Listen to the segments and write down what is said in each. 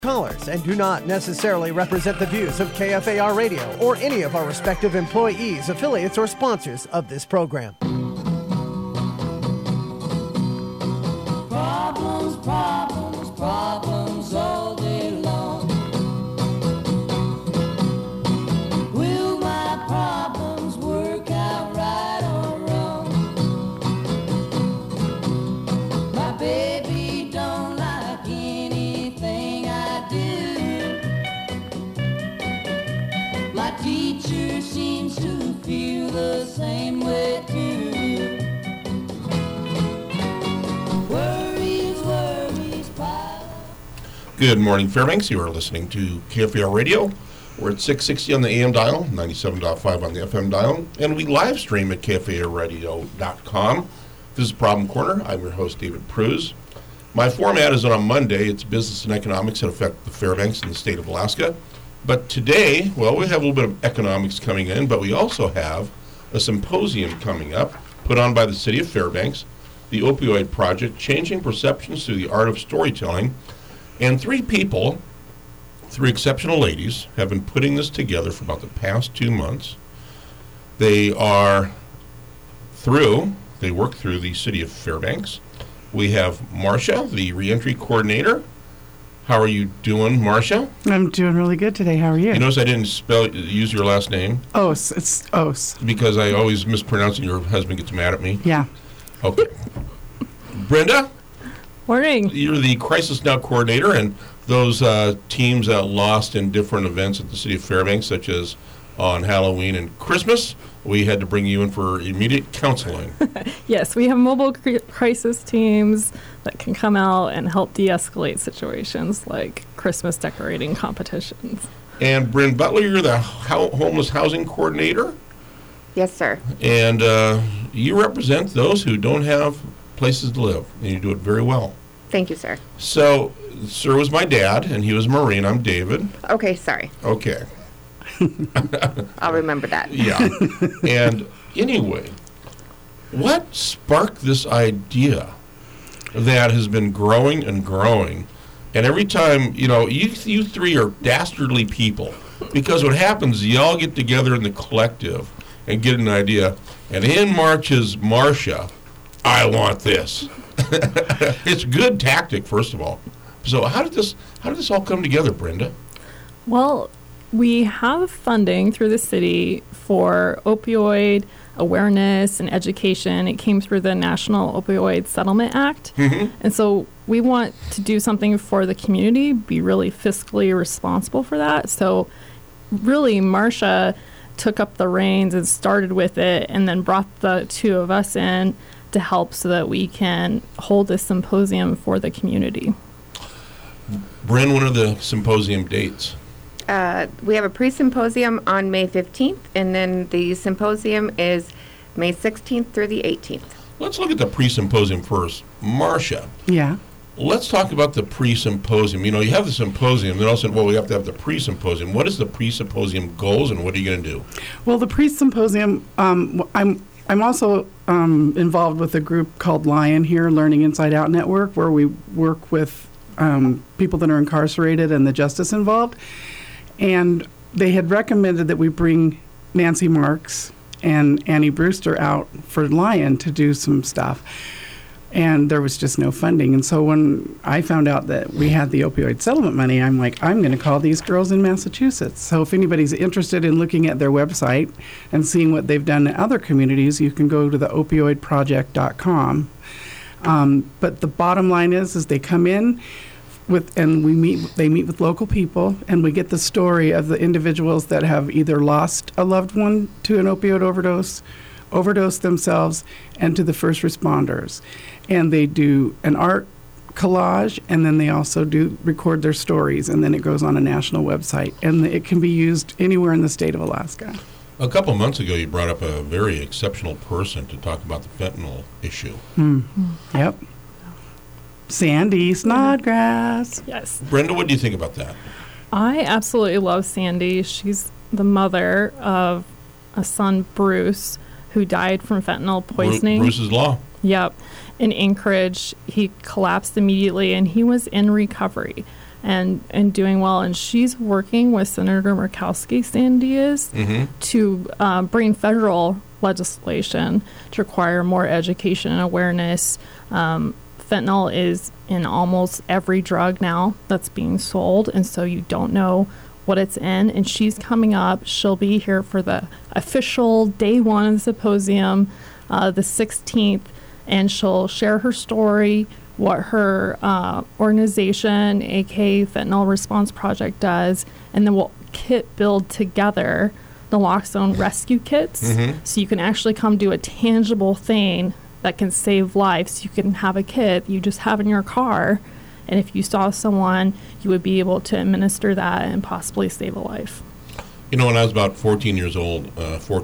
Callers and do not necessarily represent the views of KFAR Radio or any of our respective employees, affiliates, or sponsors of this program. Problems, problems, problems all day long. Will my problems work out right or wrong? My baby don't like anything I do. My teacher seems to feel the same way too. Good morning, Fairbanks. You are listening to KFAR Radio. We're at 660 on the AM dial, 97.5 on the FM dial, and we live stream at KFARradio.com. This is Problem Corner. I'm your host, David Pruz. My format is on Monday. It's business and economics that affect the Fairbanks and the state of Alaska. But today, well, we have a little bit of economics coming in, but we also have a symposium coming up put on by the city of Fairbanks, the Opioid Project, Changing Perceptions Through the Art of Storytelling. And three exceptional ladies, have been putting this together for about the past 2 months. They work through the city of Fairbanks. We have Marcia, the reentry coordinator. How are you doing, Marcia? I'm doing really good today. How are you? You notice I didn't use your last name? Ose. It's Ose. Because I always mispronounce it and your husband gets mad at me? Yeah. Okay. Brenda? Morning. You're the Crisis Now coordinator, and those teams that lost in different events at the city of Fairbanks, such as on Halloween and Christmas, we had to bring you in for immediate counseling. Yes, we have mobile crisis teams that can come out and help de-escalate situations like Christmas decorating competitions. And Bryn Butler, you're the homeless housing coordinator. Yes, sir. And you represent those who don't have places to live, and you do it very well. Thank you, sir. So, sir was my dad, and he was Maureen. I'm David. Okay, sorry. Okay. I'll remember that. Yeah. And anyway, what sparked this idea that has been growing and growing? And every time, you three are dastardly people, because what happens is y'all get together in the collective and get an idea, and in marches Marcia. I want this. It's good tactic, first of all. So how did this all come together, Brenda? Well, we have funding through the city for opioid awareness and education. It came through the National Opioid Settlement Act. Mm-hmm. And so we want to do something for the community, be really fiscally responsible for that. So really, Marcia took up the reins and started with it, and then brought the two of us in to help so that we can hold this symposium for the community. Bryn, when are the symposium dates? We have a pre-symposium on May 15th, and then the symposium is May 16th through the 18th. Let's look at the pre-symposium first. Marcia. Yeah. Let's talk about the pre-symposium. You have the symposium, then also, we have to have the pre-symposium. What is the pre-symposium goals, and what are you going to do? Well, the pre-symposium, I'm also involved with a group called Lion here, Learning Inside Out Network, where we work with people that are incarcerated and the justice involved. And they had recommended that we bring Nancy Marks and Annie Brewster out for Lion to do some stuff. And there was just no funding. And so when I found out that we had the opioid settlement money, I'm like, I'm going to call these girls in Massachusetts. So if anybody's interested in looking at their website and seeing what they've done in other communities, you can go to the opioidproject.com. But the bottom line is they come in they meet with local people, and we get the story of the individuals that have either lost a loved one to an opioid overdosed themselves, and to the first responders. And they do an art collage, and then they also record their stories, and then it goes on a national website. And it can be used anywhere in the state of Alaska. A couple months ago, you brought up a very exceptional person to talk about the fentanyl issue. Yep. Sandy Snodgrass. Yes. Brenda, what do you think about that? I absolutely love Sandy. She's the mother of a son, Bruce, who died from fentanyl poisoning. Bruce's Law. Yep. In Anchorage, he collapsed immediately, and he was in recovery. and doing well. And she's working with Senator Murkowski-Sandias to bring federal legislation to require more education and awareness. Fentanyl is in almost every drug now that's being sold, and so you don't know what it's in. And she's coming up. She'll be here for the official day one of the symposium, the 16th, and she'll share her story, what her organization, aka Fentanyl Response Project, does, and then we'll build together naloxone rescue kits, so you can actually come do a tangible thing that can save lives. You can have a kit you just have in your car, and if you saw someone, you would be able to administer that and possibly save a life. You know, when I was about 15 years old,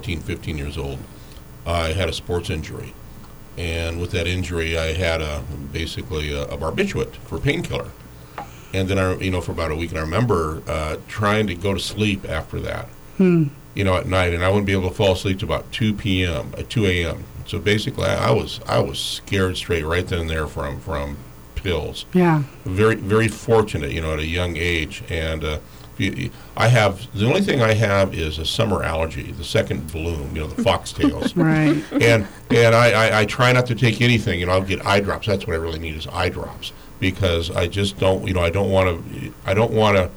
I had a sports injury. And with that injury, I had basically a barbiturate for painkiller. And then, for about a week, and I remember trying to go to sleep after that, at night, and I wouldn't be able to fall asleep till about 2 a.m. So basically, I was scared straight right then and there from pills. Yeah. Very, very fortunate, at a young age. And the only thing I have is a summer allergy, the second bloom, the foxtails. Right. And I try not to take anything, I'll get eye drops. That's what I really need is eye drops, because I just don't, I don't want to,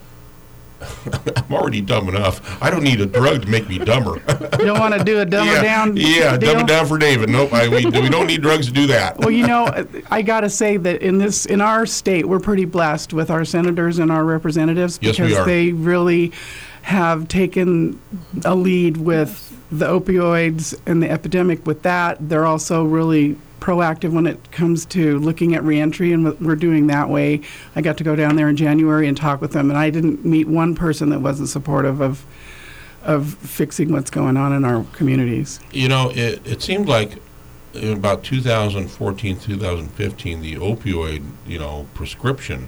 I'm already dumb enough. I don't need a drug to make me dumber. You don't want to do a dumber down Yeah, deal? dumb it down for David. Nope, we don't need drugs to do that. Well, I got to say that in our state, we're pretty blessed with our senators and our representatives, Yes, we because are. they really have taken a lead with the opioids and the epidemic with that. They're also really proactive when it comes to looking at reentry, and we're doing that way. I got to go down there in January and talk with them, and I didn't meet one person that wasn't supportive of fixing what's going on in our communities. It seemed like in about 2014, 2015, the opioid, prescription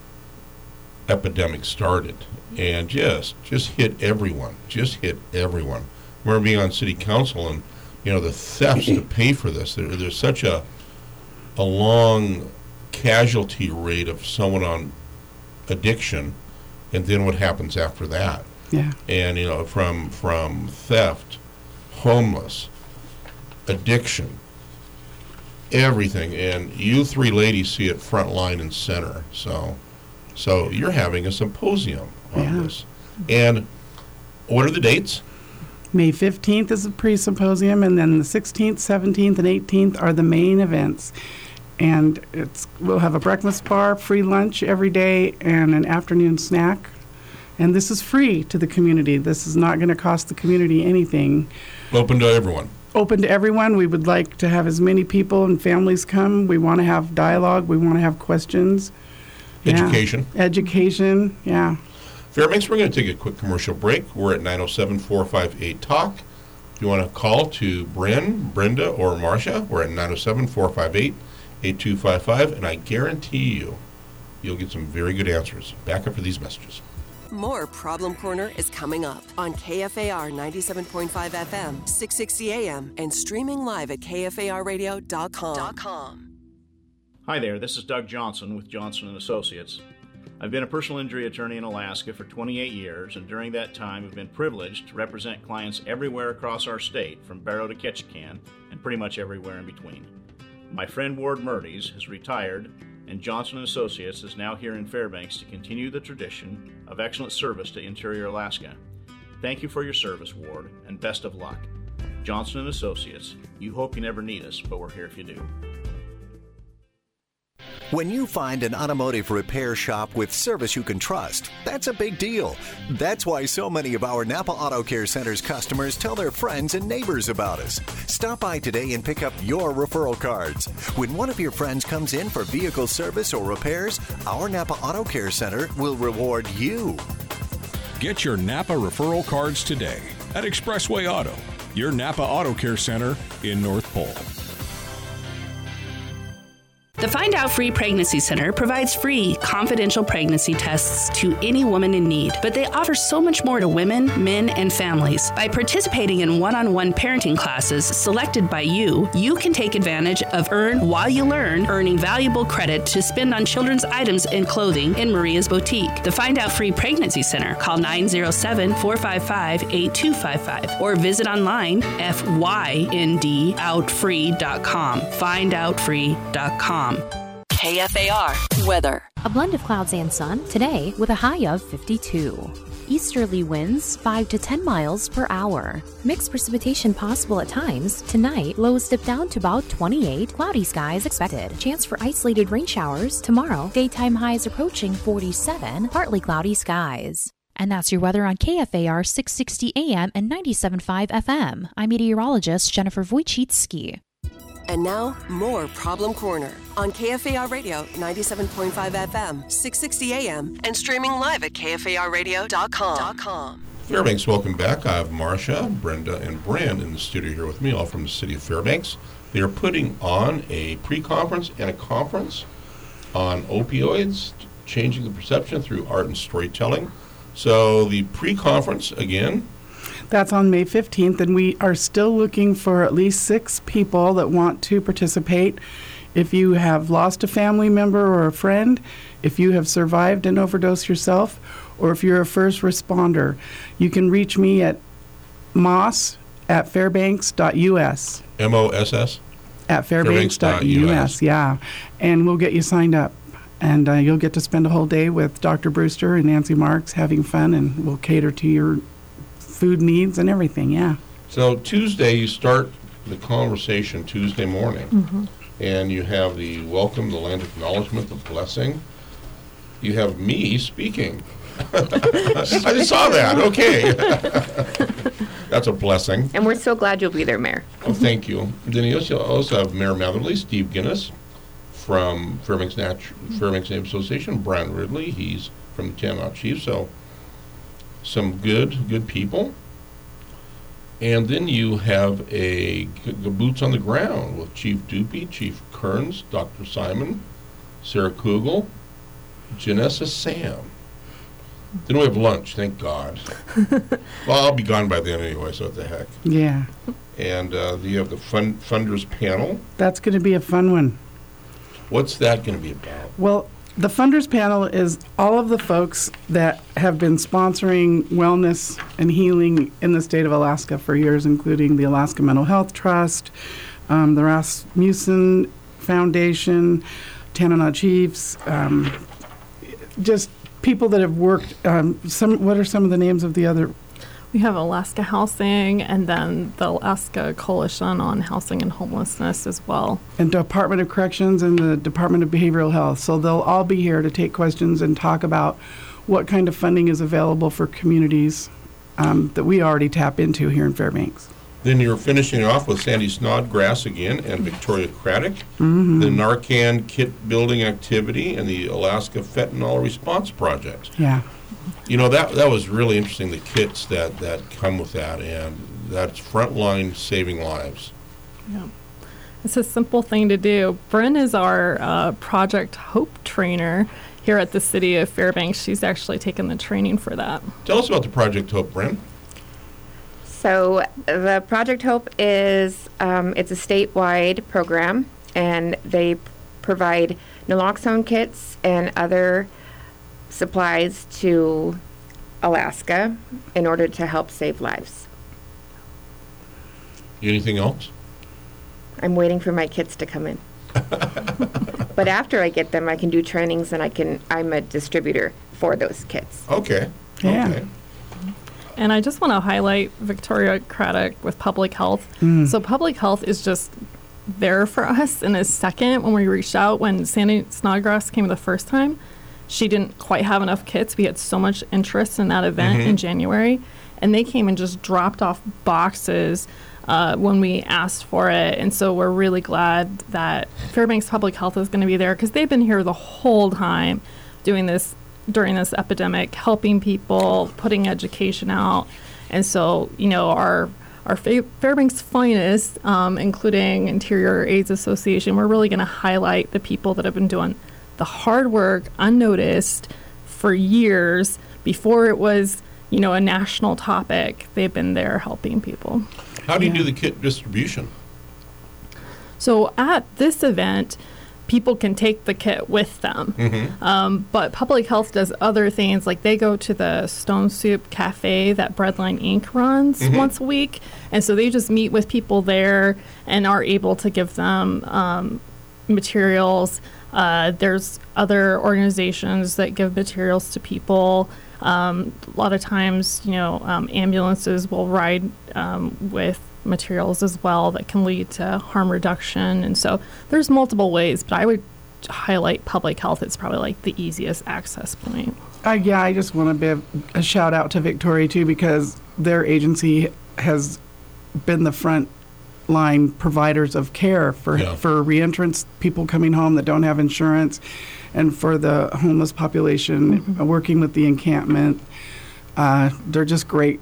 epidemic started, and just hit everyone. I remember being on city council, and the thefts to pay for this. There's such a long casualty rate of someone on addiction, and then what happens after that. Yeah. And from theft, homeless, addiction, everything. And you three ladies see it front line and center. So you're having a symposium on this. And what are the dates? May 15th is the pre-symposium, and then the 16th, 17th, and 18th are the main events. And we'll have a breakfast bar, free lunch every day, and an afternoon snack. And this is free to the community. This is not going to cost the community anything. Open to everyone. Open to everyone. We would like to have as many people and families come. We want to have dialogue. We want to have questions. Education. Yeah. Education, yeah. Fairbanks, we're going to take a quick commercial break. We're at 907-458-TALK. If you want to call to Brenda, or Marcia, we're at 907-458-8255, and I guarantee you'll get some very good answers. Back up for these messages. More Problem Corner is coming up on KFAR 97.5 FM, 660 AM, and streaming live at KFARradio.com. Hi there, this is Doug Johnson with Johnson & Associates. I've been a personal injury attorney in Alaska for 28 years, and during that time I've been privileged to represent clients everywhere across our state, from Barrow to Ketchikan, and pretty much everywhere in between. My friend Ward Murdy's has retired, and Johnson & Associates is now here in Fairbanks to continue the tradition of excellent service to Interior Alaska. Thank you for your service, Ward, and best of luck. Johnson & Associates, you hope you never need us, but we're here if you do. When you find an automotive repair shop with service you can trust, that's a big deal. That's why so many of our Napa Auto Care Center's customers tell their friends and neighbors about us. Stop by today and pick up your referral cards. When one of your friends comes in for vehicle service or repairs, our Napa Auto Care Center will reward you. Get your Napa referral cards today at Expressway Auto, your Napa Auto Care Center in North Pole. The Find Out Free Pregnancy Center provides free, confidential pregnancy tests to any woman in need, but they offer so much more to women, men, and families. By participating in one-on-one parenting classes selected by you, you can take advantage of Earn While You Learn, earning valuable credit to spend on children's items and clothing in Maria's Boutique. The Find Out Free Pregnancy Center. Call 907-455-8255 or visit online fyndOutfree.com. Findoutfree.com. KFAR weather. A blend of clouds and sun today with a high of 52. Easterly winds 5 to 10 miles per hour. Mixed precipitation possible at times. Tonight, lows dip down to about 28. Cloudy skies expected. Chance for isolated rain showers. Tomorrow, daytime highs approaching 47. Partly cloudy skies. And that's your weather on KFAR 660 AM and 97.5 FM. I'm meteorologist Jennifer Wojcicki. And now, more Problem Corner on KFAR Radio 97.5 FM, 660 AM, and streaming live at KFARradio.com. Fairbanks, welcome back. I have Marcia, Brenda, and Brand in the studio here with me, all from the city of Fairbanks. They are putting on a pre-conference and a conference on opioids, changing the perception through art and storytelling. So the pre-conference, again, that's on May 15th, and we are still looking for at least 6 people that want to participate. If you have lost a family member or a friend, if you have survived an overdose yourself, or if you're a first responder, you can reach me at moss@fairbanks.us. MOSS? At fairbanks.us, yeah. And we'll get you signed up. And you'll get to spend a whole day with Dr. Brewster and Nancy Marks having fun, and we'll cater to your food needs and everything, yeah. So Tuesday, you start the conversation Tuesday morning, and you have the welcome, the land acknowledgement, the blessing. You have me speaking. I just saw that. Okay. That's a blessing. And we're so glad you'll be there, Mayor. Oh, thank you. Then you also have Mayor Matherly, Steve Guinness from Fairbanks Neighborhood Association, Brian Ridley, he's from the Tanana Chief, so some good people. And then you have the boots on the ground with Chief Doopy, Chief Kearns, Dr. Simon, Sarah Kugel, Janessa Sam. Then we have lunch, thank God. Well, I'll be gone by then anyway, so what the heck. Yeah. And you have the funders panel. That's going to be a fun one. What's that going to be about? Well, the funders panel is all of the folks that have been sponsoring wellness and healing in the state of Alaska for years, including the Alaska Mental Health Trust, the Rasmussen Foundation, Tanana Chiefs, just people that have worked. What are some of the names of the other? We have Alaska Housing and then the Alaska Coalition on Housing and Homelessness as well. And Department of Corrections and the Department of Behavioral Health. So they'll all be here to take questions and talk about what kind of funding is available for communities that we already tap into here in Fairbanks. Then you're finishing off with Sandy Snodgrass again and Victoria Craddock, the Narcan kit building activity, and the Alaska Fentanyl Response Project. Yeah. You know, that was really interesting, the kits that come with that, and that's frontline saving lives. Yeah. It's a simple thing to do. Bryn is our Project Hope trainer here at the city of Fairbanks. She's actually taken the training for that. Tell us about the Project Hope, Bryn. So the Project Hope is it's a statewide program, and they provide naloxone kits and other supplies to Alaska in order to help save lives. Anything else? I'm waiting for my kits to come in. But after I get them, I can do trainings, and I'm a distributor for those kits. Okay. Yeah. Okay. And I just want to highlight Victoria Craddock with Public Health. So Public Health is just there for us in a second. When we reached out, when Sandy Snodgrass came the first time, she didn't quite have enough kits. We had so much interest in that event in January, and they came and just dropped off boxes when we asked for it. And so we're really glad that Fairbanks Public Health is going to be there, because they've been here the whole time doing this during this epidemic, helping people, putting education out. And so, you know, our our Fairbanks finest, including Interior AIDS Association. We're really going to highlight the people that have been doing the hard work unnoticed for years before it was, a national topic. They've been there helping people. How do you do the kit distribution? So at this event, people can take the kit with them. But Public Health does other things, like they go to the Stone Soup Cafe that Breadline Inc. runs once a week. And so they just meet with people there and are able to give them materials. There's other organizations that give materials to people. A lot of times, ambulances will ride with materials as well that can lead to harm reduction. And so there's multiple ways, but I would highlight Public Health. It's probably like the easiest access point. I just want to give a shout out to Victoria too, because their agency has been the front line providers of care for reentrants, people coming home that don't have insurance, and for the homeless population, working with the encampment. They're just great.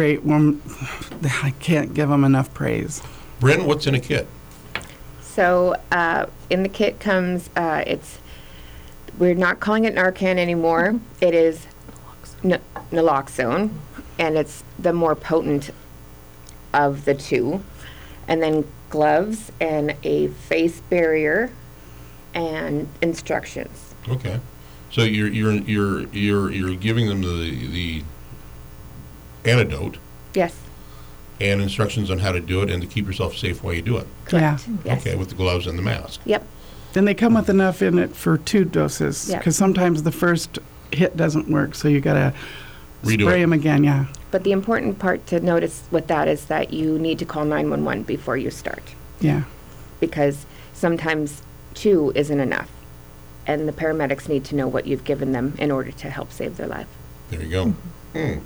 I can't give them enough praise. Bryn, what's in a kit? So in the kit comes, we're not calling it Narcan anymore. It is naloxone, and it's the more potent of the two. And then gloves and a face barrier and instructions. Okay, so you're giving them the antidote. Yes. And instructions on how to do it and to keep yourself safe while you do it. Correct. Yeah. Yes. Okay, with the gloves and the mask. Yep. And they come with enough in it for 2 doses, because sometimes the first hit doesn't work, so you got to spray them again. Yeah. But the important part to notice with that is that you need to call 911 before you start. Yeah. Because sometimes 2 isn't enough, and the paramedics need to know what you've given them in order to help save their life. There you go.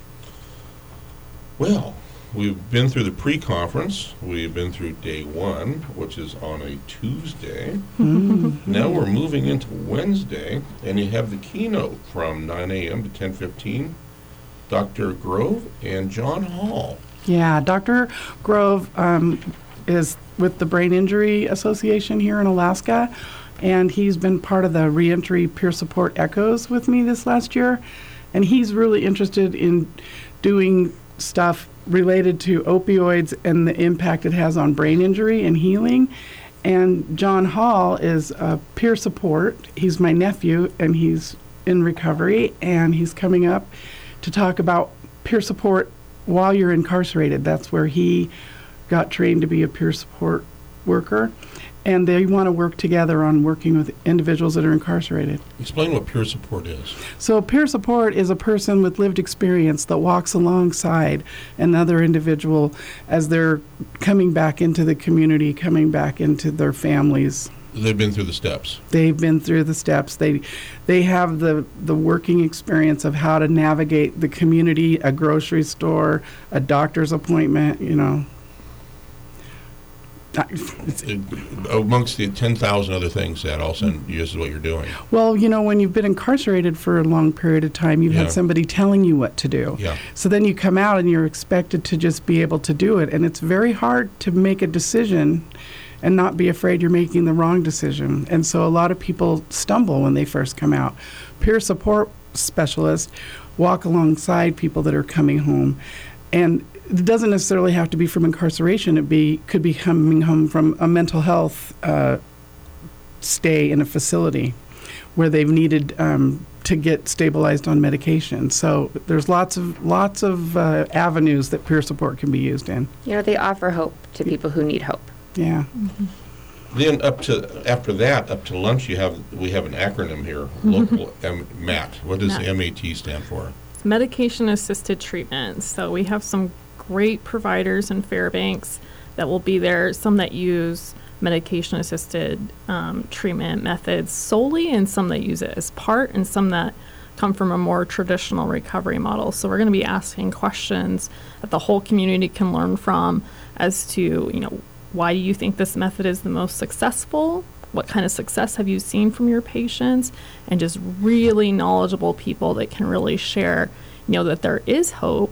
Well, we've been through the pre-conference. We've been through day 1, which is on a Tuesday. Now we're moving into Wednesday, and you have the keynote from 9 a.m. to 10:15. Dr. Grove and John Hall. Yeah, Dr. Grove is with the Brain Injury Association here in Alaska, and he's been part of the Reentry Peer Support Echoes with me this last year, and he's really interested in doing stuff related to opioids and the impact it has on brain injury and healing. And John Hall is peer support. He's my nephew, and he's in recovery, and he's coming up to talk about peer support while you're incarcerated. That's where he got trained to be a peer support worker, and they want to work together on working with individuals that are incarcerated. Explain what peer support is. So peer support is a person with lived experience that walks alongside another individual as they're coming back into the community, coming back into their families. They've been through the steps. They've been through the steps. They have the working experience of how to navigate the community, a grocery store, a doctor's appointment, Amongst the 10,000 other things that also this is what you're doing. Well, when you've been incarcerated for a long period of time, you've had somebody telling you what to do. Yeah. So then you come out and you're expected to just be able to do it. And it's very hard to make a decision and not be afraid you're making the wrong decision. And so a lot of people stumble when they first come out. Peer support specialists walk alongside people that are coming home. And it doesn't necessarily have to be from incarceration. Could be coming home from a mental health stay in a facility where they've needed to get stabilized on medication. So there's lots of avenues that peer support can be used in. They offer hope to people who need hope. Yeah. Then up to lunch, we have an acronym here, local MAT. What does MAT stand for? It's medication-assisted treatment. So we have some great providers in Fairbanks that will be there, some that use medication-assisted treatment methods solely, and some that use it as part, and some that come from a more traditional recovery model. So we're going to be asking questions that the whole community can learn from as to, why do you think this method is the most successful? What kind of success have you seen from your patients? And just really knowledgeable people that can really share, that there is hope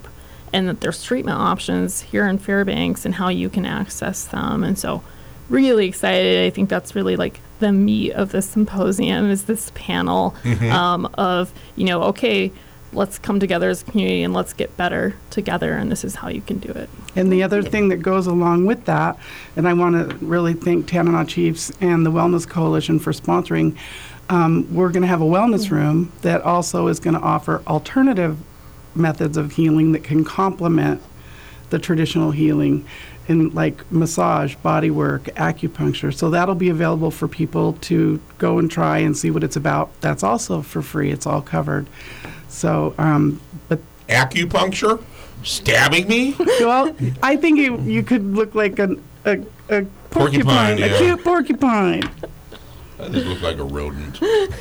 and that there's treatment options here in Fairbanks and how you can access them. And so really excited. I think that's really like the meat of the symposium is this panel of, okay, let's come together as a community and let's get better together, and this is how you can do it. And the other thing that goes along with that, and I want to really thank Tanana Chiefs and the Wellness Coalition for sponsoring, we're going to have a wellness room that also is going to offer alternative methods of healing that can complement the traditional healing in like massage, body work, acupuncture. So that'll be available for people to go and try and see what it's about. That's also for free. It's all covered. So, but acupuncture? Stabbing me? Well, I think you could look like a porcupine, yeah. A cute porcupine. I just look like a rodent.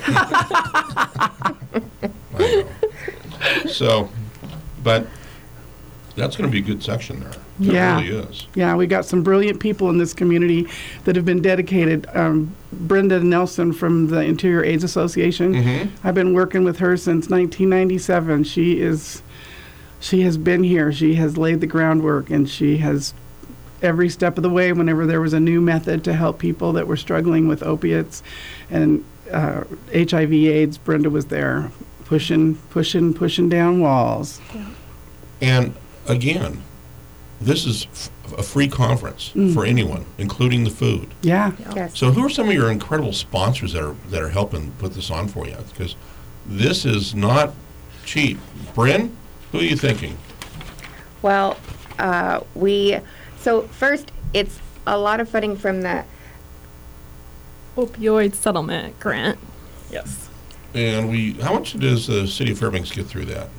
I know. So, but that's going to be a good section there. It really is. Yeah, we got some brilliant people in this community that have been dedicated. Brenda Nelson from the Interior AIDS Association. I've been working with her since 1997. She has been here. She has laid the groundwork, and she has every step of the way whenever there was a new method to help people that were struggling with opiates and HIV AIDS, Brenda was there pushing down walls. Yeah. And again, this is a free conference for anyone, including the food. Yeah. Yes. So who are some of your incredible sponsors that are helping put this on for you? Because this is not cheap. Bryn, who are you thinking? Well, so first, it's a lot of funding from the opioid settlement grant. Yes. And how much does the city of Fairbanks get through that?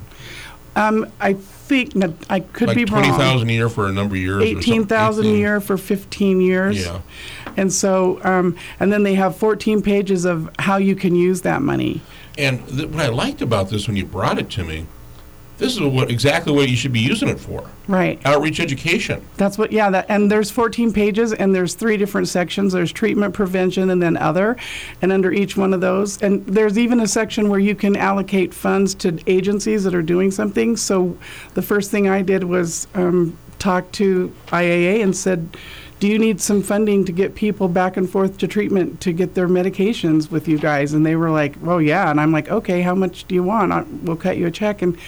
I think that I could like be wrong. $20,000 a year for a number of years. $18,000 a year for 15 years. Yeah. And so, and then they have 14 pages of how you can use that money. And what I liked about this when you brought it to me, this is exactly what you should be using it for. Right. Outreach education. That's what, and there's 14 pages, and there's 3 different sections. There's treatment, prevention, and then other. And under each one of those, and there's even a section where you can allocate funds to agencies that are doing something. So the first thing I did was talk to IAA and said, do you need some funding to get people back and forth to treatment to get their medications with you guys? And they were like, well, yeah. And I'm like, okay, how much do you want? We'll cut you a check. And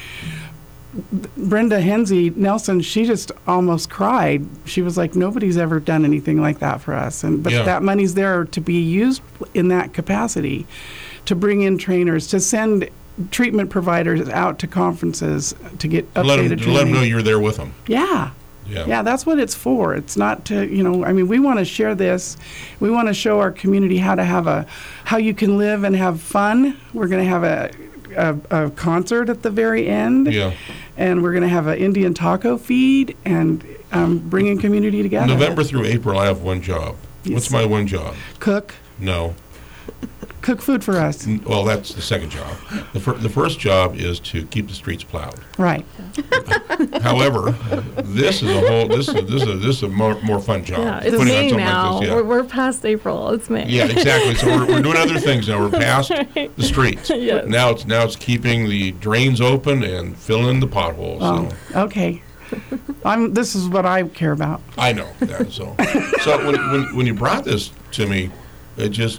Brenda Hensey Nelson, she just almost cried. She was like, nobody's ever done anything like that for us. But that money's there to be used in that capacity, to bring in trainers, to send treatment providers out to conferences to get updated training. Let them know you're there with them. Yeah. Yeah, that's what it's for. It's not to, we want to share this. We want to show our community how you can live and have fun. We're going to have a concert at the very end. Yeah. And we're going to have an Indian taco feed and bringing community together. November through April, I have one job. Yes. What's my one job? Cook. No. Cook food for us. Well, that's the second job. The first job is to keep the streets plowed. Right. However, this is a more fun job. Yeah, it's May now. Like this, we're past April. It's May. Yeah, exactly. So we're doing other things now. We're past the streets. Yes. Now it's keeping the drains open and filling the potholes. Oh, okay. This is what I care about. I know that. So when you brought this to me, it just.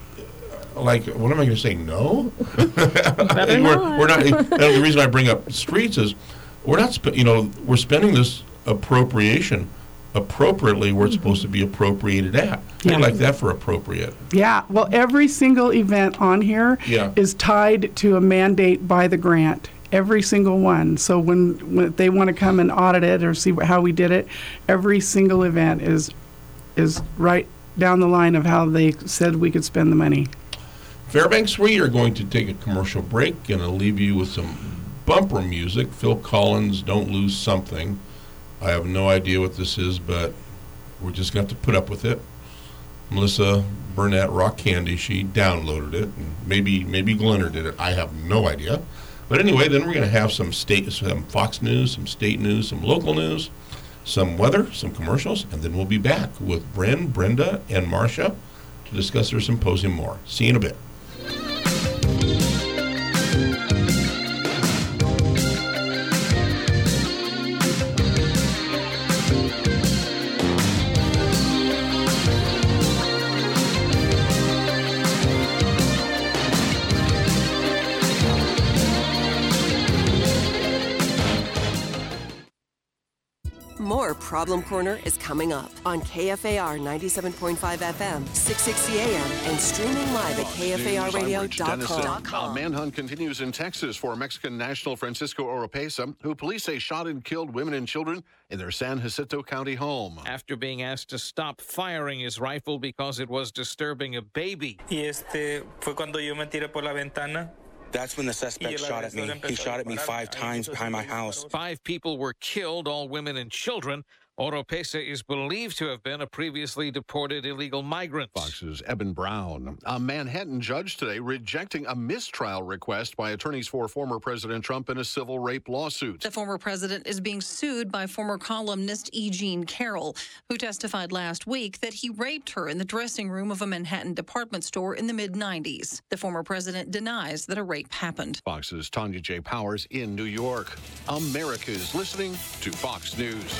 Like, what am I going to say? No? Better not. We're not. The reason I bring up streets is we're not. We're spending this appropriation appropriately where it's supposed to be appropriated at. Yeah. I like that for appropriate. Yeah. Well, every single event on here is tied to a mandate by the grant. Every single one. So when they want to come and audit it or see how we did it, every single event is right down the line of how they said we could spend the money. Fairbanks, we are going to take a commercial break and I'll leave you with some bumper music. Phil Collins, Don't Lose Something. I have no idea what this is, but we're just going to have to put up with it. Melissa Burnett, Rock Candy, she downloaded it. And maybe Glenner did it. I have no idea. But anyway, then we're going to have some Fox News, some state news, some local news, some weather, some commercials, and then we'll be back with Bryn, Brenda, and Marcia to discuss their symposium more. See you in a bit. more Problem Corner is coming up on KFAR 97.5 FM, 660 AM, and streaming live at KFARradio.com. A manhunt continues in Texas for Mexican national Francisco Oropesa, who police say shot and killed women and children in their San Jacinto County home. After being asked to stop firing his rifle because it was disturbing a baby. Fue cuando yo me tiré por la ventana. That's when the suspect shot at me. He shot at me 5 times behind my house. 5 people were killed, all women and children. Oropesa is believed to have been a previously deported illegal migrant. Fox's Eben Brown. A Manhattan judge today rejecting a mistrial request by attorneys for former President Trump in a civil rape lawsuit. The former president is being sued by former columnist E. Jean Carroll, who testified last week that he raped her in the dressing room of a Manhattan department store in the mid-'90s. The former president denies that a rape happened. Fox's Tanya J. Powers in New York. America's listening to Fox News.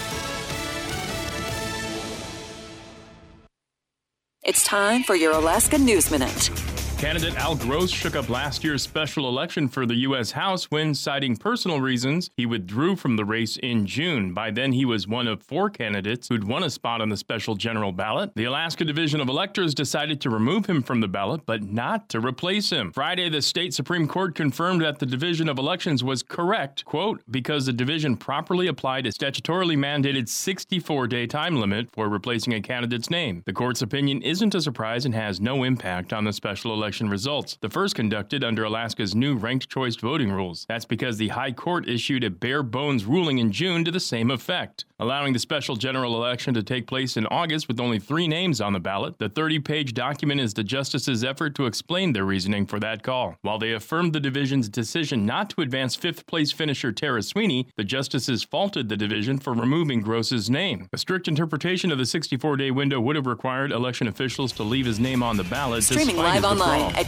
It's time for your Alaska News Minute. Candidate Al Gross shook up last year's special election for the U.S. House when, citing personal reasons, he withdrew from the race in June. By then, he was one of 4 candidates who'd won a spot on the special general ballot. The Alaska Division of Electors decided to remove him from the ballot, but not to replace him. Friday, the state Supreme Court confirmed that the Division of Elections was correct, quote, because the division properly applied a statutorily mandated 64-day time limit for replacing a candidate's name. The court's opinion isn't a surprise and has no impact on the special election results, the first conducted under Alaska's new ranked choice voting rules. That's because the High Court issued a bare-bones ruling in June to the same effect, allowing the special general election to take place in August with only 3 names on the ballot. The 30-page document is the justices' effort to explain their reasoning for that call. While they affirmed the division's decision not to advance 5th-place finisher Tara Sweeney, the justices faulted the division for removing Gross's name. A strict interpretation of the 64-day window would have required election officials to leave his name on the ballot. Streaming live online at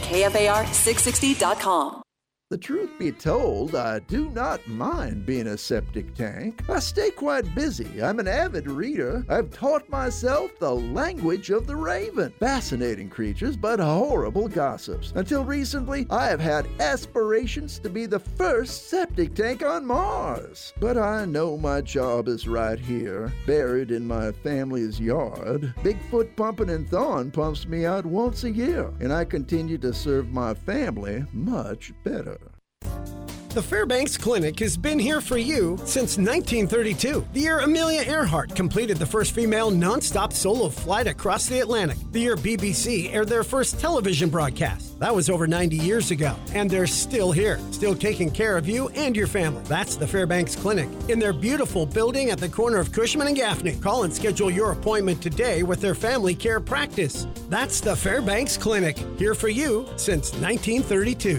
KFAR660.com. The truth be told, I do not mind being a septic tank. I stay quite busy. I'm an avid reader. I've taught myself the language of the raven. Fascinating creatures, but horrible gossips. Until recently, I have had aspirations to be the first septic tank on Mars. But I know my job is right here, buried in my family's yard. Bigfoot Pumping and Thawing pumps me out once a year, and I continue to serve my family much better. The Fairbanks Clinic has been here for you since 1932. The year Amelia Earhart completed the first female nonstop solo flight across the Atlantic. The year BBC aired their first television broadcast. That was over 90 years ago. And they're still here, still taking care of you and your family. That's the Fairbanks Clinic in their beautiful building at the corner of Cushman and Gaffney. Call and schedule your appointment today with their family care practice. That's the Fairbanks Clinic, here for you since 1932.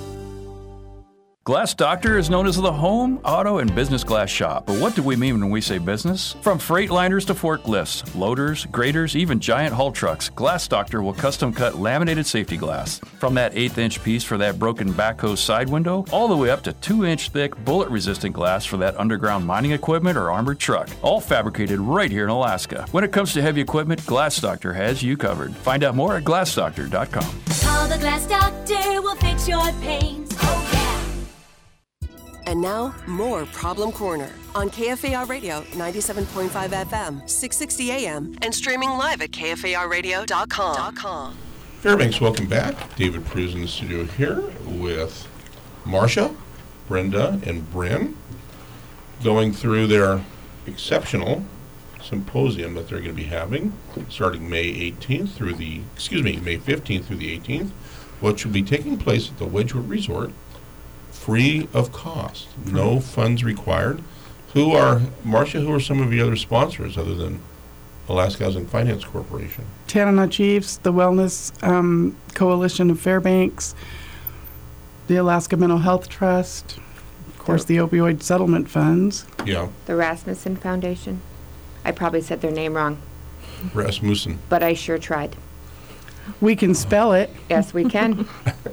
Glass Doctor is known as the home, auto, and business glass shop. But what do we mean when we say business? From freight liners to forklifts, loaders, graders, even giant haul trucks, Glass Doctor will custom cut laminated safety glass. From that 1/8-inch piece for that broken backhoe side window, all the way up to 2-inch thick, bullet-resistant glass for that underground mining equipment or armored truck. All fabricated right here in Alaska. When it comes to heavy equipment, Glass Doctor has you covered. Find out more at glassdoctor.com. Call the Glass Doctor, will fix your pains. Oh, yeah. And now, more Problem Corner on KFAR Radio 97.5 FM, 660 AM, and streaming live at KFARradio.com. Fairbanks, welcome back. David Pruz in the studio here with Marcia, Brenda, and Bryn, going through their exceptional symposium that they're going to be having starting May 15th through the 18th, which will be taking place at the Wedgwood Resort, free of cost, no funds required. Marcia, who are some of the other sponsors other than Alaska Housing Finance Corporation? Tanana Chiefs, the Wellness Coalition of Fairbanks, the Alaska Mental Health Trust, of course, the Opioid Settlement Funds. Yeah. The Rasmussen Foundation. I probably said their name wrong. Rasmussen. But I sure tried. We can spell it. Yes, we can.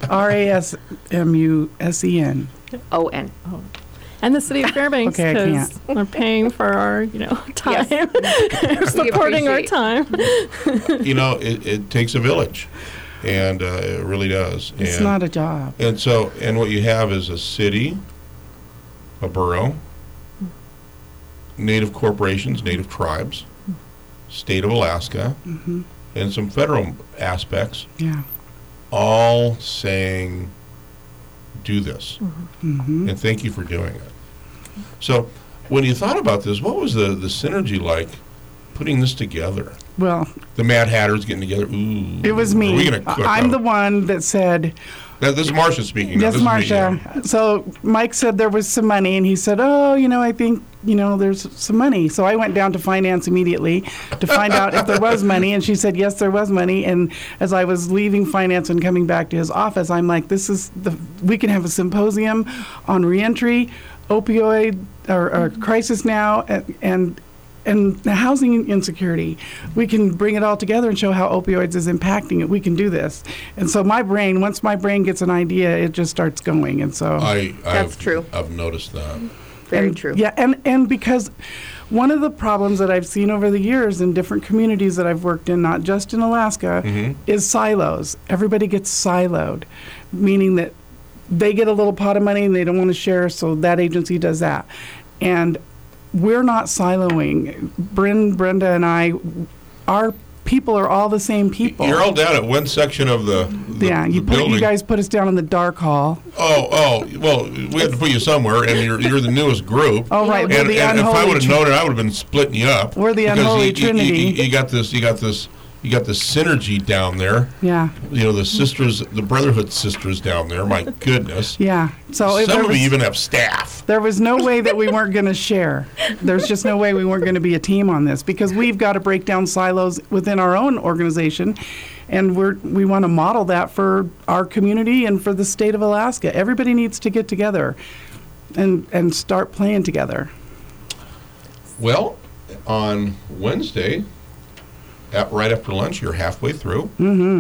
RASMUSEN. ON. Oh. And the city of Fairbanks, because they're paying for our, time, supporting our time. It takes a village, and it really does. It's not a job. And what you have is a city, a borough, Native corporations, Native tribes, state of Alaska, and some federal aspects, all saying, do this. And thank you for doing it. So when you thought about this, what was the synergy like putting this together? Well, the Mad Hatters getting together. Ooh, it was me. I'm the one that said. This is Marcia speaking. Yes, Marcia. So Mike said there was some money, and he said, "Oh, I think there's some money." So I went down to finance immediately to find out if there was money, and she said, "Yes, there was money." And as I was leaving finance and coming back to his office, I'm like, we can have a symposium on reentry, opioid or crisis now, and housing insecurity. We can bring it all together and show how opioids is impacting it. We can do this. And so once my brain gets an idea, it just starts going. And so that's true. I've noticed that. Very true. Yeah, and because one of the problems that I've seen over the years in different communities that I've worked in, not just in Alaska, is silos. Everybody gets siloed, meaning that they get a little pot of money and they don't want to share, so that agency does that. And we're not siloing. Brenda and I, our people are all the same people. You're all down at one section of the building. You guys put us down in the dark hall. Oh, well, we had to put you somewhere, and you're the newest group. Oh, right. And if I would have known it, I would have been splitting you up. We're the unholy trinity. You got this synergy down there. Yeah. The sisters, the Brotherhood sisters down there. My goodness. Yeah. So some of you even have staff. There was no way that we weren't going to share. There's just no way we weren't going to be a team on this, because we've got to break down silos within our own organization, and we want to model that for our community and for the state of Alaska. Everybody needs to get together and start playing together. Well, on Wednesday, right after lunch, you're halfway through,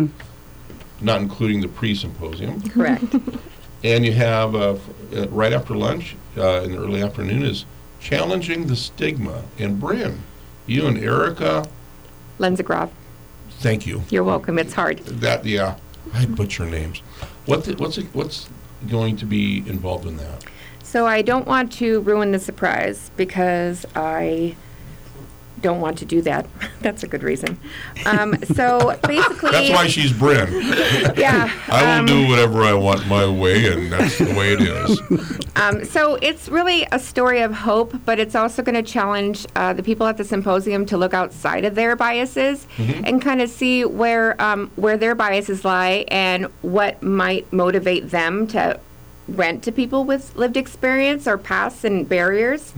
not including the pre-symposium. Correct. And you have, right after lunch, in the early afternoon, is Challenging the Stigma. And Bryn, you and Erica Lenzagrov. Thank you. You're welcome. It's hard. I butcher names. What's going to be involved in that? So I don't want to ruin the surprise, because I don't want to do that. That's a good reason. So basically, that's why she's Bryn. Yeah. I will do whatever I want my way, and that's the way it is. So it's really a story of hope, but it's also going to challenge the people at the symposium to look outside of their biases and kind of see where their biases lie and what might motivate them to rent to people with lived experience or pasts and barriers.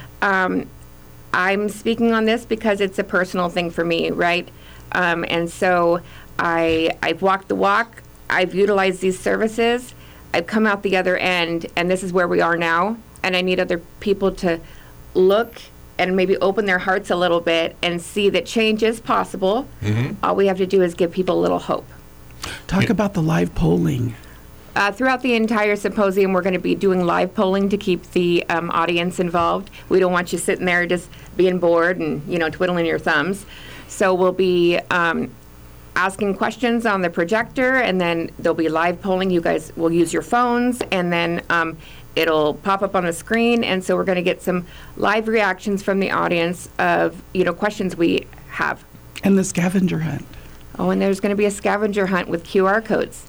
I'm speaking on this because it's a personal thing for me, right? And so I've walked the walk. I've utilized these services. I've come out the other end, and this is where we are now. And I need other people to look and maybe open their hearts a little bit and see that change is possible. All we have to do is give people a little hope. Talk about the live polling. Throughout the entire symposium, we're going to be doing live polling to keep the audience involved. We don't want you sitting there just being bored and, twiddling your thumbs. So we'll be asking questions on the projector, and then there'll be live polling. You guys will use your phones, and then it'll pop up on the screen. And so we're going to get some live reactions from the audience of, questions we have. And the scavenger hunt. Oh, and there's going to be a scavenger hunt with QR codes.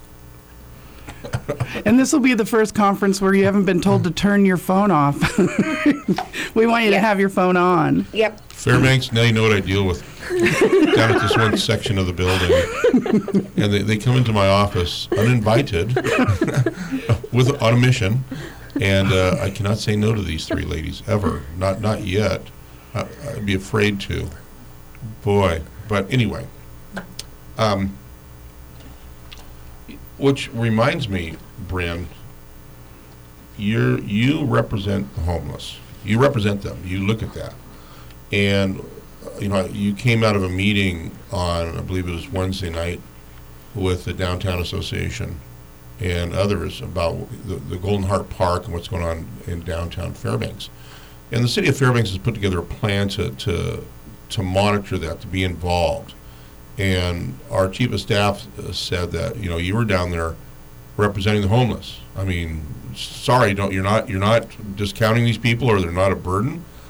And this will be the first conference where you haven't been told to turn your phone off. We want you to have your phone on. Yep. Fairbanks, now you know what I deal with down at this one section of the building. And they come into my office uninvited on a mission. And I cannot say no to these three ladies, ever. Not yet. I'd be afraid to. Boy. But anyway. Which reminds me, Bryn, you represent the homeless. You represent them. You look at that. And, you came out of a meeting on, I believe it was Wednesday night, with the Downtown Association and others about the Golden Heart Park and what's going on in downtown Fairbanks. And the city of Fairbanks has put together a plan to monitor that, to be involved. And our chief of staff said that you were down there representing the homeless. I mean, sorry, you're not discounting these people, or they're not a burden.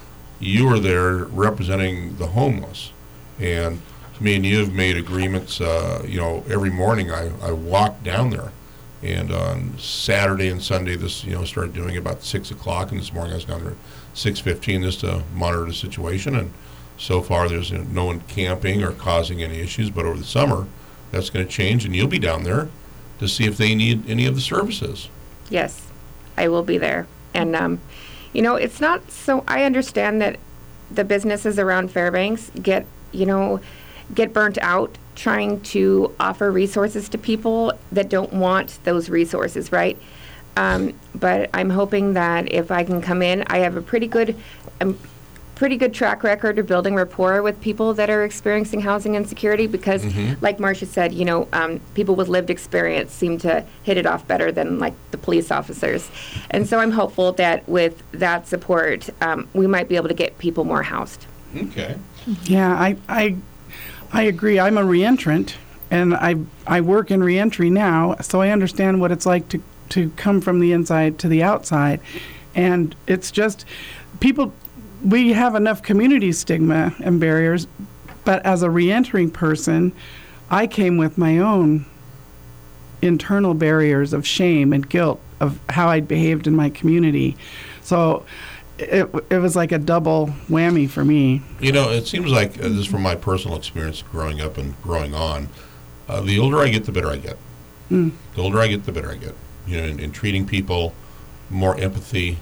you are there representing the homeless. And me and you have made agreements, every morning I walk down there. And on Saturday and Sunday, started doing it about 6 o'clock, and this morning I was down there at 6:15 just to monitor the situation. And so far, there's no one camping or causing any issues. But over the summer, that's going to change, and you'll be down there to see if they need any of the services. Yes, I will be there. And, it's not so, I understand that the businesses around Fairbanks get burnt out trying to offer resources to people that don't want those resources, right? But I'm hoping that if I can come in, I have a pretty good track record of building rapport with people that are experiencing housing insecurity because, like Marcia said, people with lived experience seem to hit it off better than like the police officers. And so I'm hopeful that with that support, we might be able to get people more housed. Okay. Yeah, I agree. I'm a reentrant, and I work in reentry now, so I understand what it's like to come from the inside to the outside. And it's just we have enough community stigma and barriers, but as a reentering person, I came with my own internal barriers of shame and guilt of how I'd behaved in my community. So it was like a double whammy for me. It seems like, this is from my personal experience growing up and growing on, the older I get, the better I get. The older I get, the better I get. In treating people, more empathy,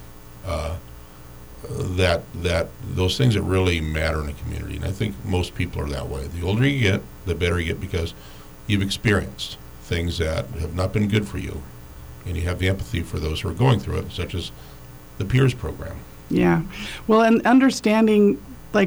that those things that really matter in a community. And I think most people are that way. The older you get, the better you get because you've experienced things that have not been good for you. And you have the empathy for those who are going through it, such as the PEERS program. Yeah. Well, and understanding,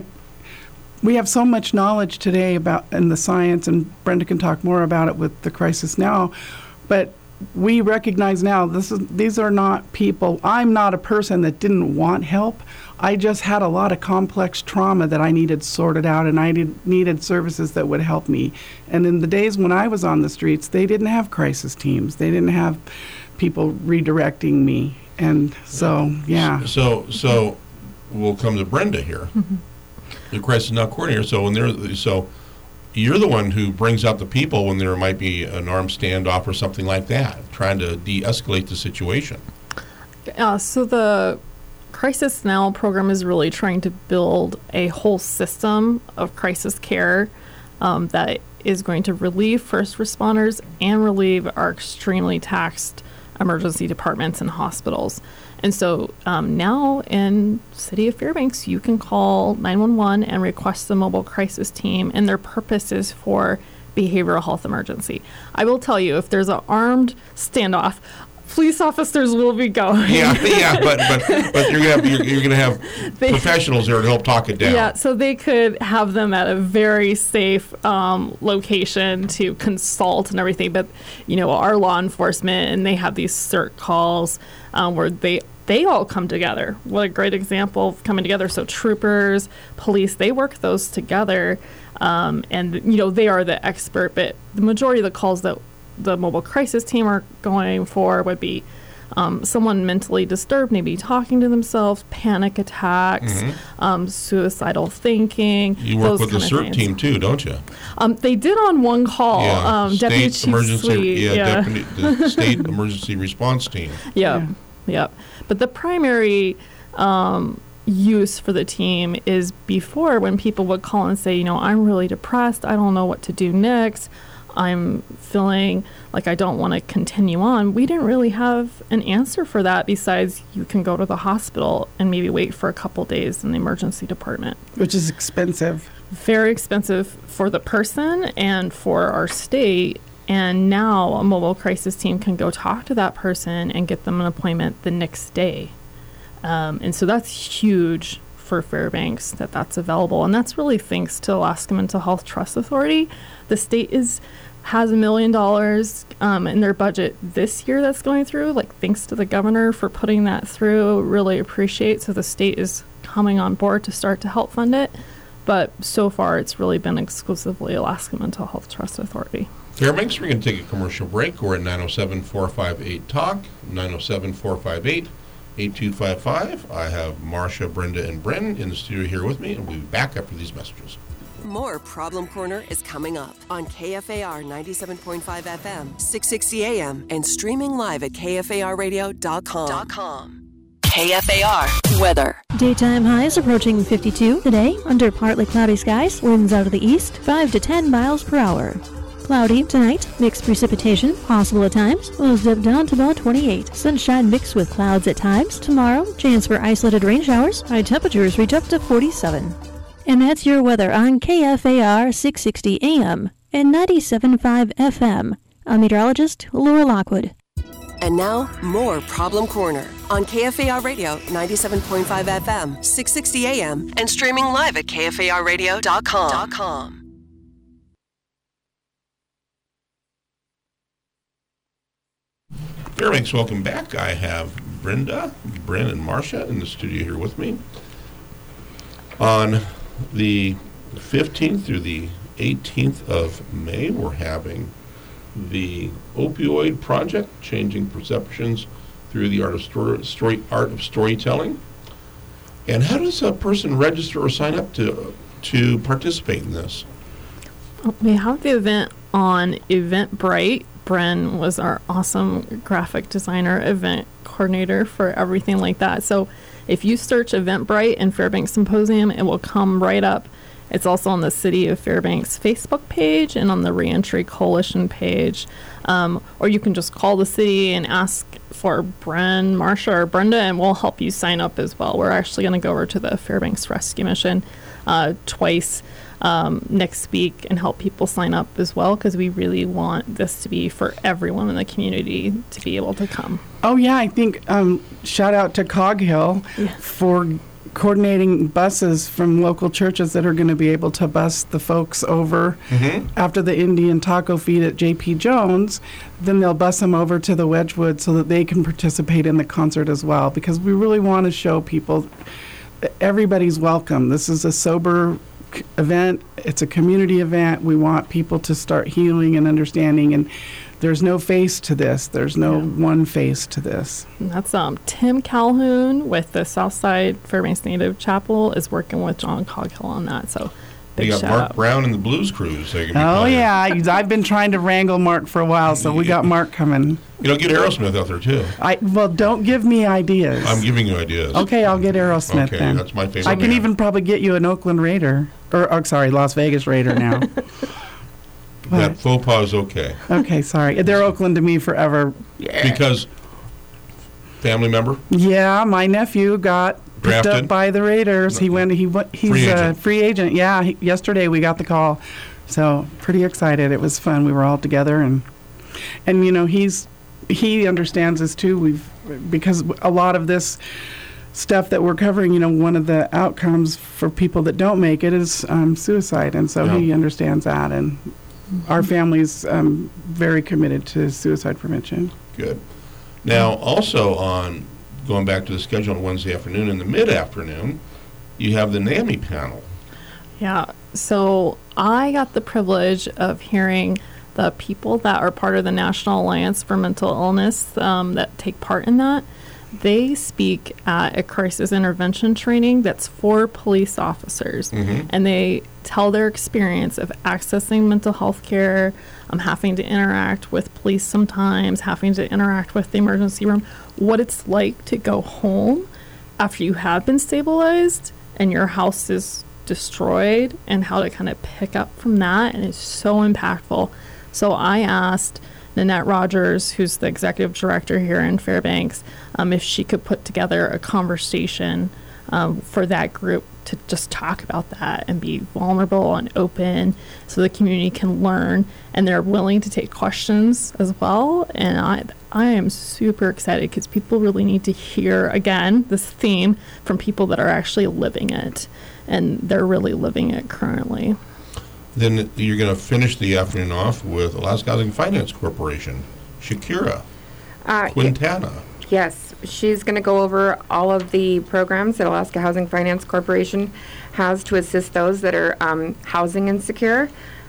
we have so much knowledge today in the science, and Brenda can talk more about it with the Crisis Now, but we recognize now these are not people. I'm not a person that didn't want help. I just had a lot of complex trauma that I needed sorted out, and I needed services that would help me. And in the days when I was on the streets, they didn't have crisis teams. They didn't have people redirecting me. And so, yeah. So we'll come to Brenda here, the Crisis Now coordinator. So you're the one who brings out the people when there might be an armed standoff or something like that, trying to de-escalate the situation. So the Crisis Now program is really trying to build a whole system of crisis care that is going to relieve first responders and relieve our extremely taxed emergency departments and hospitals. And so now in City of Fairbanks, you can call 911 and request the mobile crisis team, and their purpose is for behavioral health emergency. I will tell you, if there's an armed standoff, police officers will be going. Yeah, but you're gonna have professionals there to help talk it down. Yeah, so they could have them at a very safe location to consult and everything. But our law enforcement, and they have these CERT calls where they all come together. What a great example of coming together. So troopers, police, they work those together, and they are the expert. But the majority of the calls that the mobile crisis team are going for would be someone mentally disturbed, maybe talking to themselves, panic attacks, suicidal thinking. You work with the CERT team too, don't you? They did on one call. Yeah, Deputy Chief Sweet. The State Emergency Response Team. Yeah. But the primary use for the team is before, when people would call and say, I'm really depressed. I don't know what to do next. I'm feeling like I don't want to continue on. We didn't really have an answer for that besides you can go to the hospital and maybe wait for a couple days in the emergency department. Which is expensive. Very expensive for the person and for our state. And now a mobile crisis team can go talk to that person and get them an appointment the next day. And so that's huge for Fairbanks that's available. And that's really thanks to Alaska Mental Health Trust Authority. The state has $1 million in their budget this year that's going through, thanks to the governor for putting that through. Really appreciate. So the state is coming on board to start to help fund it. But so far, it's really been exclusively Alaska Mental Health Trust Authority. Fairbanks, we're going to take a commercial break. We're at 907-458-TALK, 907-458-5673. 8255. I have Marcia, Brenda, and Brennan in the studio here with me, and we'll be back after these messages. More Problem Corner is coming up on KFAR 97.5 FM, 660 AM, and streaming live at KFARradio.com. KFAR weather. Daytime highs approaching 52 today under partly cloudy skies. Winds out of the east 5 to 10 miles per hour. Cloudy tonight, mixed precipitation possible at times. Lows dip down to about 28. Sunshine mixed with clouds at times. Tomorrow, chance for isolated rain showers. High temperatures reach up to 47. And that's your weather on KFAR 660 AM and 97.5 FM. I'm meteorologist Laura Lockwood. And now, more Problem Corner on KFAR Radio 97.5 FM, 660 AM, and streaming live at KFARradio.com. Fairbanks, welcome back. I have Brenda, Bren, and Marcia in the studio here with me. On the 15th through the 18th of May, we're having the Opioid Project, Changing Perceptions Through the Art of Storytelling. And how does a person register or sign up to participate in this? We have the event on Eventbrite. Bren was our awesome graphic designer, event coordinator for everything like that. So if you search Eventbrite and Fairbanks Symposium, it will come right up. It's also on the City of Fairbanks Facebook page and on the Reentry Coalition page. Or you can just call the city and ask for Bren, Marcia, or Brenda, and we'll help you sign up as well. We're actually going to go over to the Fairbanks Rescue Mission twice next week and help people sign up as well, because we really want this to be for everyone in the community to be able to come. Oh, yeah, I think shout out to Cog Hill for coordinating buses from local churches that are going to be able to bus the folks over after the Indian taco feed at J.P. Jones. Then they'll bus them over to the Wedgwood so that they can participate in the concert as well, because we really want to show people that everybody's welcome. This is a sober event. It's a community event. We want people to start healing and understanding, and there's no face to this. There's no one face to this. And that's Tim Calhoun with the Southside Fairbanks Native Chapel is working with John Coghill on that. So big you got shout Mark out. Brown and the Blues Cruise. Oh, yeah. I've been trying to wrangle Mark for a while, so we got Mark coming. You know, get Aerosmith out there, too. Well, don't give me ideas. I'm giving you ideas. Okay, I'll get Aerosmith okay, then. That's my favorite I can band. even probably get you an Oakland Raider. Las Vegas Raider now. That faux pas is okay. Okay, sorry. They're Oakland to me forever. Yeah. Because family member? Yeah, my nephew got picked up by the Raiders. He's a free agent. Yeah, yesterday we got the call. So pretty excited. It was fun. We were all together, and you know, he understands this too. Because a lot of this stuff that we're covering, you know, one of the outcomes for people that don't make it is suicide, and so he understands that, and our family's very committed to suicide prevention. Good. Now, also on going back to the schedule on Wednesday afternoon, in the mid-afternoon, you have the NAMI panel. Yeah, so I got the privilege of hearing the people that are part of the National Alliance for Mental Illness that take part in that. They speak at a crisis intervention training that's for police officers, and they tell their experience of accessing mental health care, having to interact with police sometimes, having to interact with the emergency room, what it's like to go home after you have been stabilized and your house is destroyed, and how to kind of pick up from that, and it's so impactful. So I asked Nanette Rogers, who's the executive director here in Fairbanks, if she could put together a conversation for that group to just talk about that and be vulnerable and open so the community can learn, and they're willing to take questions as well. And I am super excited because people really need to hear, again, this theme from people that are actually living it, and they're really living it currently. Then you're going to finish the afternoon off with Alaska Housing Finance Corporation, Shakira Quintana. Yes, she's going to go over all of the programs that Alaska Housing Finance Corporation has to assist those that are housing insecure.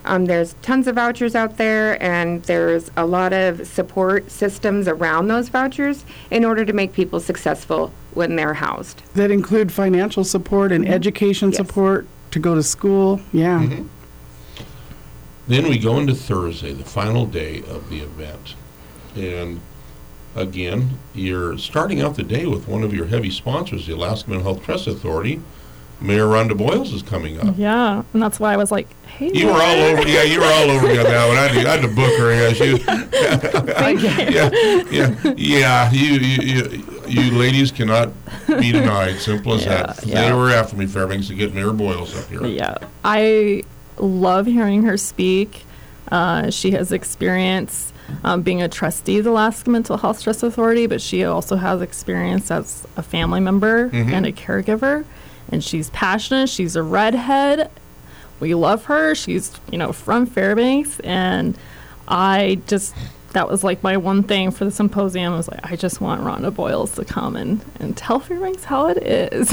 There's tons of vouchers out there, and there's a lot of support systems around those vouchers in order to make people successful when they're housed. That include financial support and education support to go to school. Yeah. Mm-hmm. Then we go into Thursday, the final day of the event. And again, you're starting out the day with one of your heavy sponsors, the Alaska Mental Health Trust Authority. Mayor Rhonda Boyles is coming up. Yeah, and that's why I was like, hey. You were all over. Yeah, you were all over me on that one. I had to book her. Yeah, you ladies cannot be denied. Simple as that. They were after me, Fairbanks, to get Mayor Boyles up here. Yeah, I love hearing her speak. She has experience being a trustee of the Alaska Mental Health Trust Authority, but she also has experience as a family member and a caregiver. And she's passionate. She's a redhead. We love her. She's, from Fairbanks. And that was like my one thing for the symposium. I was like, I just want Rhonda Boyles to come and tell Fairbanks how it is.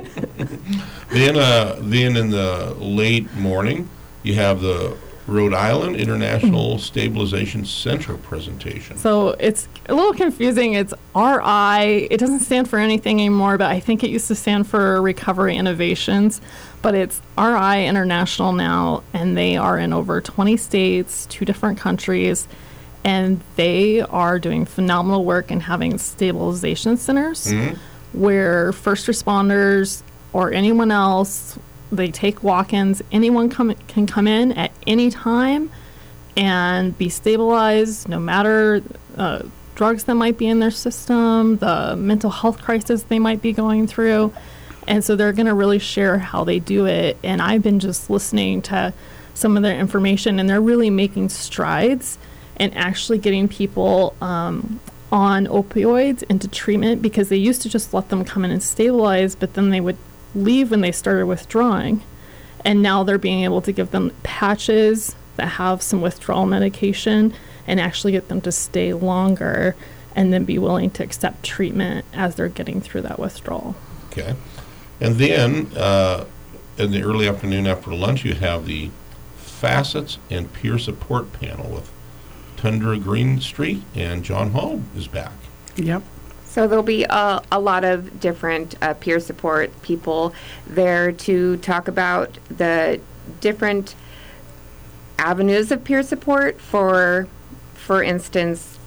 Then in the late morning, you have the Rhode Island International Stabilization Center presentation. So it's a little confusing. It's RI. It doesn't stand for anything anymore, but I think it used to stand for Recovery Innovations. But it's RI International now, and they are in over 20 states, 2 different countries, and they are doing phenomenal work in having stabilization centers where first responders or anyone else, they take walk-ins. Anyone can come in at any time and be stabilized, no matter drugs that might be in their system, the mental health crisis they might be going through. And so they're going to really share how they do it. And I've been just listening to some of their information, and they're really making strides in actually getting people on opioids into treatment, because they used to just let them come in and stabilize, but then they would leave when they started withdrawing. And now they're being able to give them patches that have some withdrawal medication and actually get them to stay longer and then be willing to accept treatment as they're getting through that withdrawal. Okay. And then in the early afternoon after lunch, you have the Facets and Peer Support panel with Tundra Greenstreet, and John Hall is back. Yep. So there'll be a lot of different peer support people there to talk about the different avenues of peer support. For instance,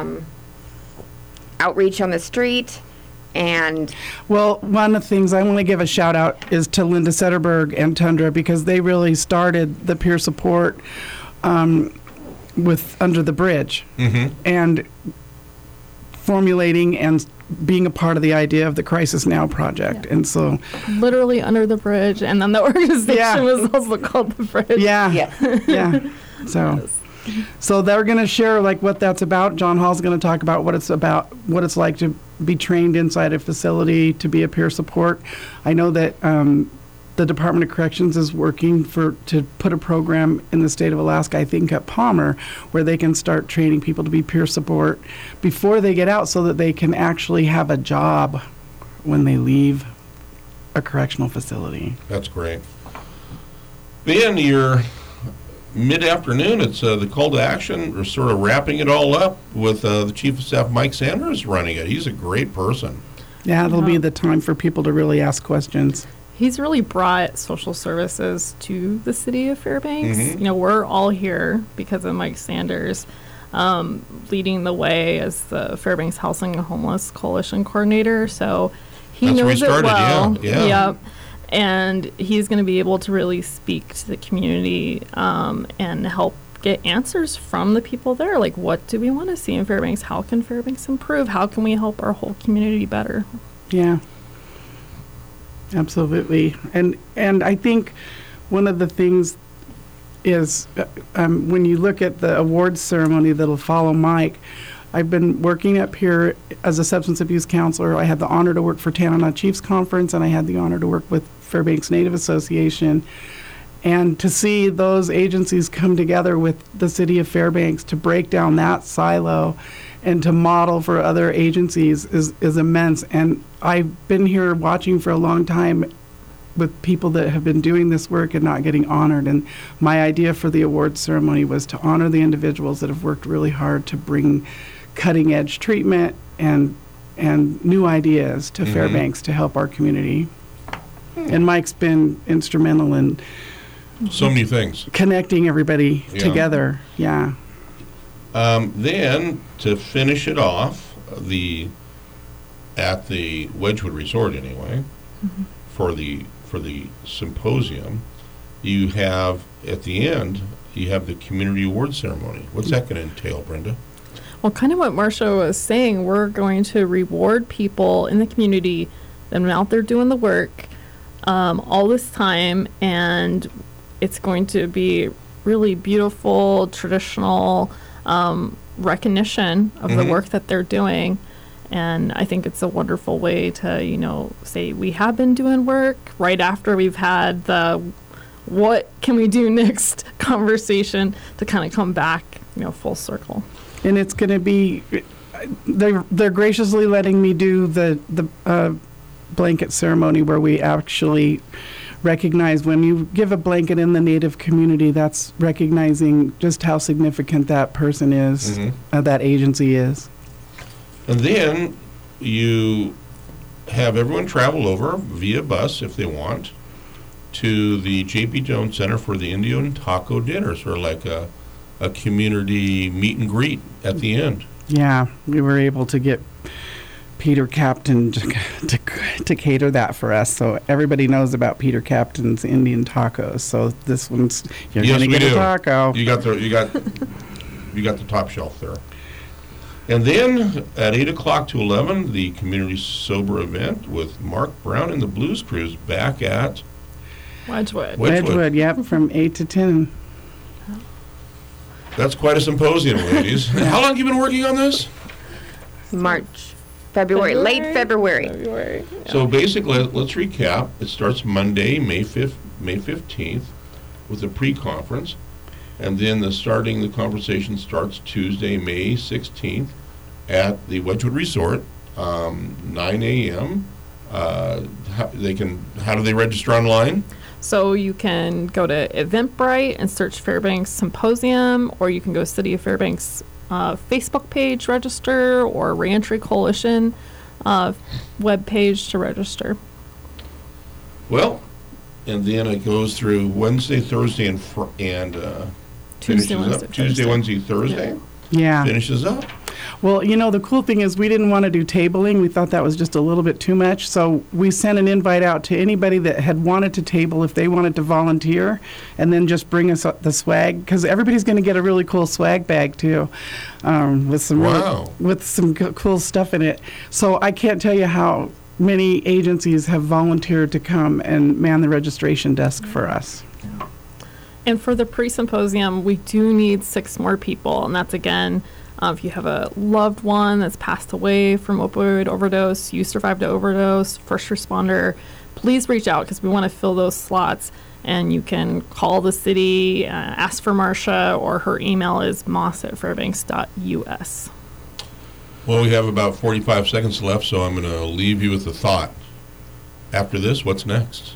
outreach on the street. And well, one of the things I want to give a shout out is to Linda Setterberg and Tundra, because they really started the peer support with Under the Bridge, and formulating and being a part of the idea of the Crisis Now project. And so literally Under the Bridge, and then the organization was also called The Bridge. Yeah. So they're going to share like what that's about. John Hall's going to talk about what it's like to be trained inside a facility to be a peer support. I know that the Department of Corrections is working to put a program in the state of Alaska, I think at Palmer, where they can start training people to be peer support before they get out, so that they can actually have a job when they leave a correctional facility. That's great. Then your mid-afternoon, it's the call to action. We're sort of wrapping it all up with the Chief of Staff, Mike Sanders, running it. He's a great person. Yeah, it'll be the time for people to really ask questions. He's really brought social services to the city of Fairbanks. We're all here because of Mike Sanders leading the way as the Fairbanks Housing and Homeless Coalition Coordinator. So he knows it well. Yep. And he's going to be able to really speak to the community and help get answers from the people there. Like, what do we want to see in Fairbanks? How can Fairbanks improve? How can we help our whole community better? Yeah. Absolutely. And I think one of the things is when you look at the awards ceremony that'll follow Mike, I've been working up here as a substance abuse counselor. I had the honor to work for Tanana Chiefs Conference, and I had the honor to work with Fairbanks Native Association. And to see those agencies come together with the city of Fairbanks to break down that silo and to model for other agencies is immense. And I've been here watching for a long time with people that have been doing this work and not getting honored. And my idea for the award ceremony was to honor the individuals that have worked really hard to bring cutting edge treatment and new ideas to Fairbanks to help our community. And Mike's been instrumental in so many things, connecting everybody together. Yeah. Then to finish it off, at the Wedgwood Resort anyway, for the symposium, you have at the end the community award ceremony. What's that going to entail, Brenda? Well, kind of what Marcia was saying, we're going to reward people in the community that have been out there doing the work all this time, and it's going to be really beautiful, traditional recognition of the work that they're doing. And I think it's a wonderful way to, say we have been doing work right after we've had the what can we do next conversation to kind of come back, full circle. And it's going to be, they're graciously letting me do the blanket ceremony where we actually recognize when you give a blanket in the Native community, that's recognizing just how significant that person is, that agency is. And then you have everyone travel over via bus, if they want, to the J.P. Jones Center for the Indian Taco Dinner, sort of like a community meet and greet at the end. Yeah, we were able to get Peter Captain to cater that for us, so everybody knows about Peter Captain's Indian tacos. So this one's you're going to get a taco. You got the top shelf there. And then at 8 o'clock to 11, the community sober event with Mark Brown and the Blues Cruise back at Wedgwood. Yep, from 8 to 10. That's quite a symposium, ladies. How long have you been working on this? February, late February. Yeah. So basically, let's recap. It starts Monday, May 15th, with a pre-conference. And then the conversation starts Tuesday, May 16th at the Wedgwood Resort, 9 a.m. How do they register online? So you can go to Eventbrite and search Fairbanks Symposium, or you can go City of Fairbanks Facebook page, register, or Reentry Coalition web page to register. Well, and then it goes through Wednesday, Thursday, and Tuesday, Wednesday, Thursday. Yeah. Finishes up. Well, the cool thing is we didn't want to do tabling. We thought that was just a little bit too much. So we sent an invite out to anybody that had wanted to table if they wanted to volunteer, and then just bring us the swag, because everybody's going to get a really cool swag bag too, with some cool stuff in it. So I can't tell you how many agencies have volunteered to come and man the registration desk for us. And for the pre-symposium, we do need 6 more people, and that's again, if you have a loved one that's passed away from opioid overdose, you survived an overdose, first responder, please reach out because we want to fill those slots. And you can call the city, ask for Marcia, or her email is moss@fairbanks.us. Well, we have about 45 seconds left, so I'm going to leave you with a thought. After this, what's next?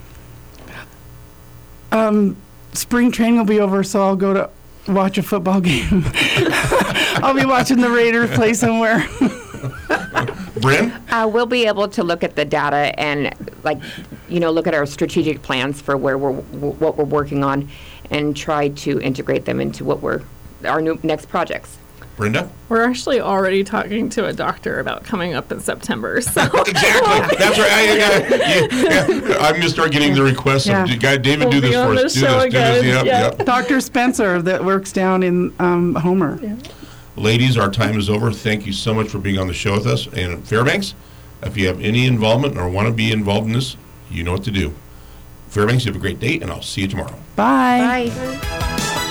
Spring training will be over, so I'll go to watch a football game. I'll be watching the Raiders play somewhere. Bryn? We'll be able to look at the data and, look at our strategic plans for what we're working on, and try to integrate them into our new next projects. Brenda? We're actually already talking to a doctor about coming up in September. So exactly. That's right. I'm going to start getting the requests. David, do this for us. Do this. Yep. Dr. Spencer that works down in Homer. Yeah. Ladies, our time is over. Thank you so much for being on the show with us. And Fairbanks, if you have any involvement or want to be involved in this, you know what to do. Fairbanks, you have a great day, and I'll see you tomorrow. Bye. Bye.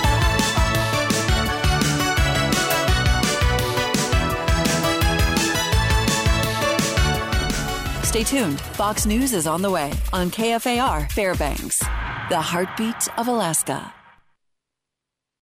Stay tuned. Fox News is on the way on KFAR Fairbanks, the heartbeat of Alaska.